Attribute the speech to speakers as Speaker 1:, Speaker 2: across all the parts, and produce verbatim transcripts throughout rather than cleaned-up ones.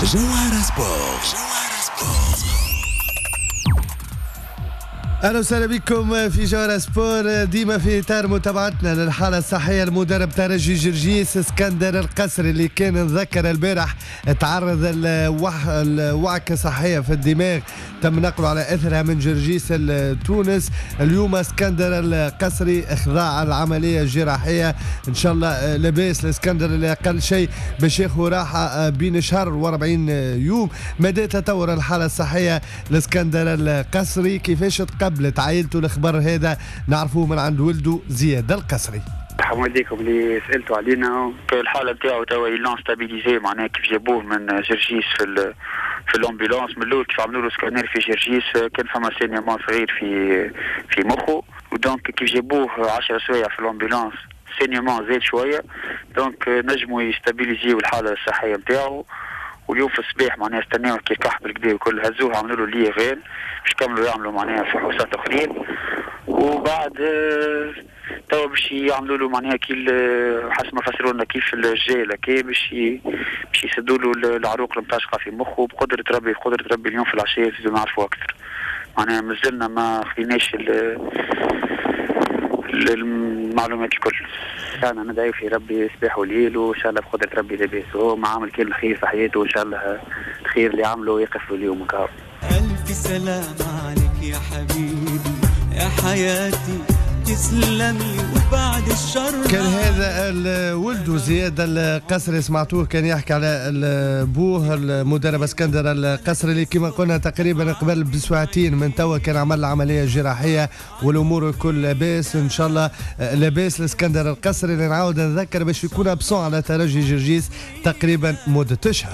Speaker 1: جوهرة سبورت. اهلا وسهلا بكم في جوهرة سبور، ديما في اطار متابعتنا للحاله الصحيه لمدرب ترجي جرجيس اسكندر القسري اللي كان نذكر البارح تعرض لوعكه صحيه في الدماغ تم نقله على اثرها من جرجيس لتونس. اليوم اسكندر القسري اخضاع العمليه الجراحيه، ان شاء الله لاباس الاسكندر اللي اقل شيء باش ياخذ راحه بين شهر وأربعين يوم. مدى تطور الحاله الصحيه لاسكندر القسري، كيفاش تقبل قبل عائلته الخبر هذا نعرفوه من عند ولده زياد القسري.
Speaker 2: الحمد عليكم اللي سالتوا علينا. الحاله نتاعو توا يلون ستابيليزي، معناها كيف جابوه من جرجيس في ال في الامبولانس من الاول، كيف عملوا له سكانير في جرجيس كان فما سينيما صغير في في مخه، ودونك كيف جابوه عشرة سوايع في الامبولانس سينيما زاد شويه، دونك نجموا يستابيليزيو الحاله الصحيه نتاعو. واليوم في الصباح معناها استناو كي كحب الكدا وكل هزوه عملوا له ليفان باش كملوا يعملوا معناها فحوصات اخرين، وبعد توا باش يعملوا له معناها كي حسب ما فسروا لنا كيف الجيل كي باش باش يسدوا له العروق المتشقه في مخه بقدره ربي بقدره ربي اليوم في العشيه لازم نعرفوا اكثر. معناها مازلنا ما خديناش المعلومات الكل. انا ندعي في ربي صباح وليل وان شاء الله بقدره ربي لاباس، هو ما عمل كل الخير في حياته وان شاء الله الخير اللي عمله يقف اليوم كهو.
Speaker 3: الف سلام عليك يا حبيبي يا حياتي تسلمي وبعد الشر.
Speaker 1: كان هذا ولده زياد القسري، سمعتوه كان يحكي على ابوه المدرب اسكندر القسري اللي كما قلنا تقريبا قبل بساعتين من توا كان عمل عمليه جراحيه والامور الكل لاباس ان شاء الله. لاباس الاسكندر القسري اللي نعاود نذكر باش يكون ابسون على ترجي جرجيس تقريبا مده شهر.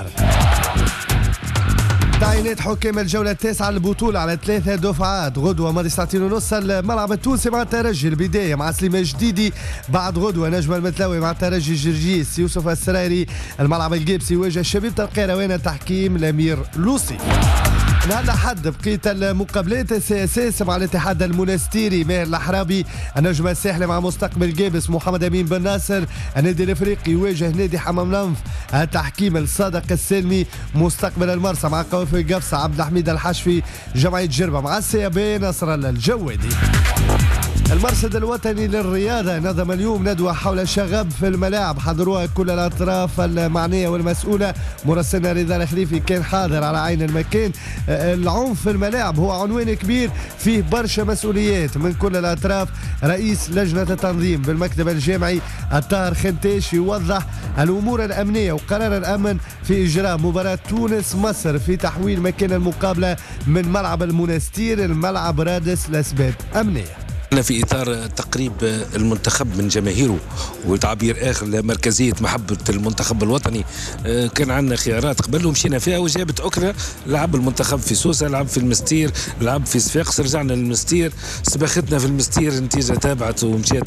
Speaker 1: تعيينات حكام الجولة التاسعة للبطولة على ثلاثة دفعات. غدوة ماضي ساعتين ونص الملعب التونسي مع الترجي، البداية مع سليمان جديدي، بعد غدوة نجم المتلاوي مع الترجي جرجيس، يوسف السرايري الملعب القابسي يواجه الشبيبة القيروان تحكيم الأمير لوسي. نهار الأحد بقيت المقابلات السياسية مع الاتحاد المنستيري ماهر الحرابي، النجم الساحلي مع مستقبل جابس محمد أمين بن ناصر، النادي الافريقي يواجه نادي حمام لنف، التحكيم الصادق السلمي، مستقبل المرسى مع قوافل قفصة عبد الحميد الحشفي، جمعية جربة مع السيابي نصر الله الجوادي. المرصد الوطني للرياضة نظم اليوم ندوة حول الشغب في الملاعب، حضروها كل الأطراف المعنية والمسؤولة. مراسلنا رضا الخليفي كان حاضر على عين المكان. العنف في الملاعب هو عنوان كبير فيه برشا مسؤوليات من كل الأطراف. رئيس لجنة التنظيم بالمكتب الجامعي الطاهر خنتاش يوضح الأمور الأمنية وقرار الأمن في إجراء مباراة تونس مصر في تحويل مكان المقابلة من ملعب المنستير الملعب رادس لأسباب أمنية.
Speaker 4: أنا في إطار تقريب المنتخب من جماهيره وتعبير آخر لمركزية محبة المنتخب الوطني، كان عندنا خيارات قبل ومشينا فيها وجابت أكرة. لعب المنتخب في سوسة، لعب في المستير، لعب في صفاقس، رجعنا للمستير، سباختنا في المستير نتيجة تابعت ومشيت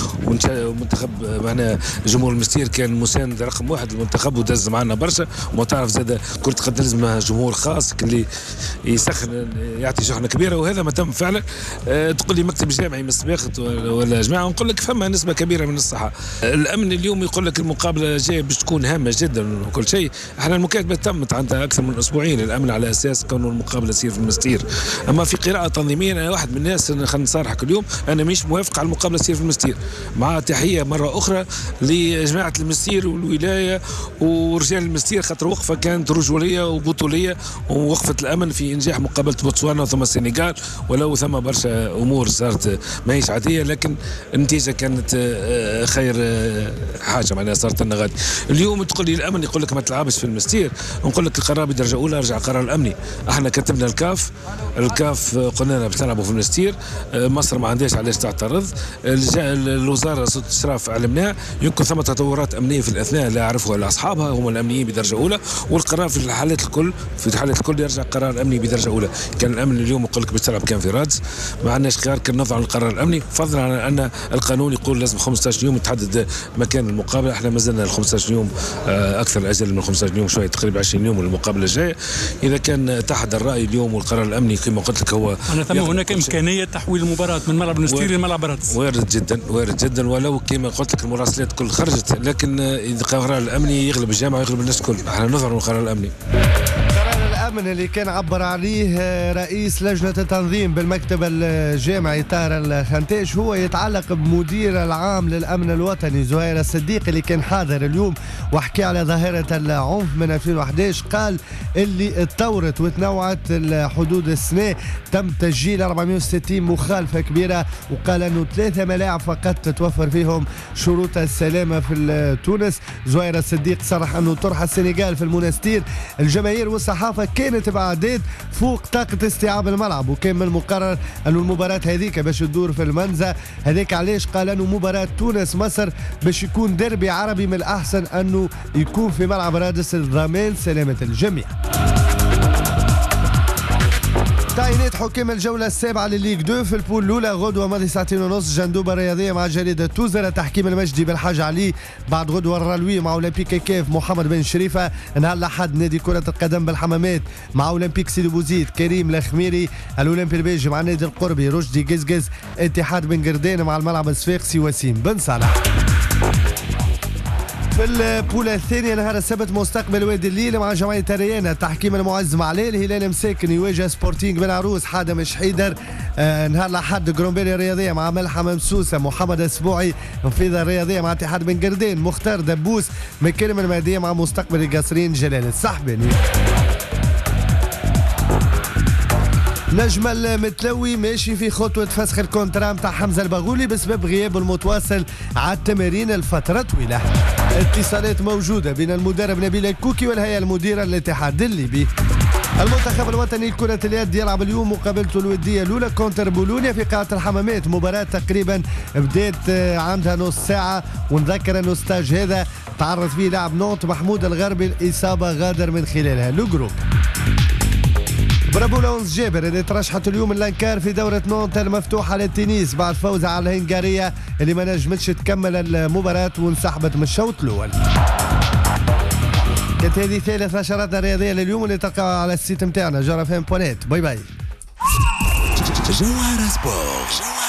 Speaker 4: ومنتخب معنا جمهور المستير كان مساند رقم واحد للمنتخب ودز معنا برشا. وما تعرف زاد كرة قدم لازمها جمهور خاص اللي يسخن يعطي شحنة كبيرة، وهذا ما تم فعلا. تقول لي مكتب جامعي من السباقة ولا جماعة، ونقول لك فما نسبة كبيرة من الصحة. الأمن اليوم يقول لك المقابلة جاية باش تكون هامة جدا وكل شيء. احنا المكاتبة تمت عندها أكثر من أسبوعين الأمن على أساس كونه المقابلة تصير في المستير. أما في قراءة تنظيمية أنا واحد من الناس خلينا نصارحك اليوم أنا مش موافق على المقابلة تصير في المستير، مع تحية مرة أخرى لجماعة المستير والولاية ورجال المستير، خاطر وقفة كانت رجولية وبطولية ووقفة الأمن في إنجاح مقابلة بوتسوانا ثم السنغال، ولو ثم برشا أمور صارت ماهيش عاديه لكن النتيجه كانت خير حاجه معناها صارت لنا غادي. اليوم تقول لي الامن يقول لك ما تلعبش في المستير، نقول لك القرار بدرجه اولى رجع القرار الامني. احنا كتبنا الكاف، الكاف قلنا لنا باش تلعبوا في المستير، مصر ما عندهاش علاش تعترض، الوزاره صوت الاشراف علمناها، يمكن ثم تطورات امنيه في الاثناء لا يعرفها الا اصحابها هم الامنيين بدرجه اولى، والقرار في الحالات الكل في الحالات الكل يرجع قرار امني بدرجه اولى. كان الامن اليوم يقول لك باش تلعب كان في رادس، ما عندناش خيار، كان نضع القرار الامني، فضلا عن ان القانون يقول لازم خمسة عشر يوم تحدد مكان المقابله. احنا ما زلنا ال خمسة عشر يوم اكثر اجل من خمسة عشر يوم شويه، تقريبا عشرين يوم المقابله الجايه. اذا كان اتحد الراي اليوم والقرار الامني كما قلت لك هو
Speaker 5: انا ثم هناك امكانيه تحويل المباراه من ملعب نستير لملعب رادس.
Speaker 4: وارد جدا وارد جدا، ولو كما قلت لك المراسلات كل خرجت، لكن اذا القرار الامني يغلب الجامعه ويغلب الناس الكل. احنا نظهر من القرار الامني.
Speaker 1: الأمن اللي كان عبر عليه رئيس لجنة التنظيم بالمكتب الجامعي طاهر الخنتاش هو يتعلق بمدير العام للأمن الوطني زهير الصديق اللي كان حاضر اليوم وحكي على ظاهرة العنف من ألفين وأحد عشر. قال اللي اتطورت وتنوعت الحدود السنة، تم تسجيل أربعمائة وستين مخالفة كبيرة، وقال أنه ثلاثة ملاعب فقط تتوفر فيهم شروط السلامة في تونس. زهير الصديق صرح أنه طرح السنغال في المنستير الجماهير والصحافة كانت بعدات فوق طاقة استيعاب الملعب، وكان من المقرر أن المباراة هذيك باش تدور في المنزه. هذيك علاش قال أنه مباراة تونس مصر باش يكون دربي عربي من الأحسن أنه يكون في ملعب رادس لضمان سلامة الجميع. تعيينات حكام الجولة السابعة للليغ اثنين في البول الأولى غدوة ماضي ساعتين ونص. جندوبة الرياضية مع جريدة توزر، تحكيم المجدي بالحاج علي، بعد غدوة الرلوي مع أولمبيك كيف محمد بن شريفة. نهار الأحد نادي كرة القدم بالحمامات مع أولمبيك سيدي بوزيد كريم الخميري. الأولمبي البيجي مع النادي القربي رشدي قزقز. اتحاد بن قردان مع الملعب الصفاقسي وسيم بن صالح. في البولة الثانية نهار السبت مستقبل وادي الليل مع جمعية الريانة، تحكيم المعز معلي. الهلال مساكن يواجه سبورتينغ بن عروس حادم شحيدر. آه نهار الأحد جرومبيري الرياضية مع ملحم مسوسة محمد السبوعي. نفيذة الرياضية مع اتحاد بن قردان مختار دبوس. مكرم المهدية مع مستقبل القصرين جلال السحباني. نجم المتلوي ماشي في خطوة فسخ الكونترا متاع حمزة البغولي بسبب غيابه المتواصل على التمارين لفترة طويلة. اتصالات موجودة بين المدرب نبيل الكوكي والهيئة المديرة للاتحاد الليبي. المنتخب الوطني لكرة اليد يلعب اليوم مقابلته الودية الأولى كونتر بولونيا في قاعة الحمامات. مباراة تقريبا بدات عندها نص ساعة، ونذكر أنه ستاج هذا تعرض فيه لاعب نونت محمود الغربي الإصابة غادر من خلالها لو جروب. برافو لونز جابر اللي ترشحت اليوم اللانكار في دورة نونت المفتوحة للتنس بعد فوزها على الهنغارية اللي ما نجمتش تكمل المباراة وانسحبت من الشوط الأول. كانت هذه ثالث نشراتنا الرياضية لليوم اللي تلقاها على السيت متاعنا جرافين بونيت. باي باي. جوهرة سبورت.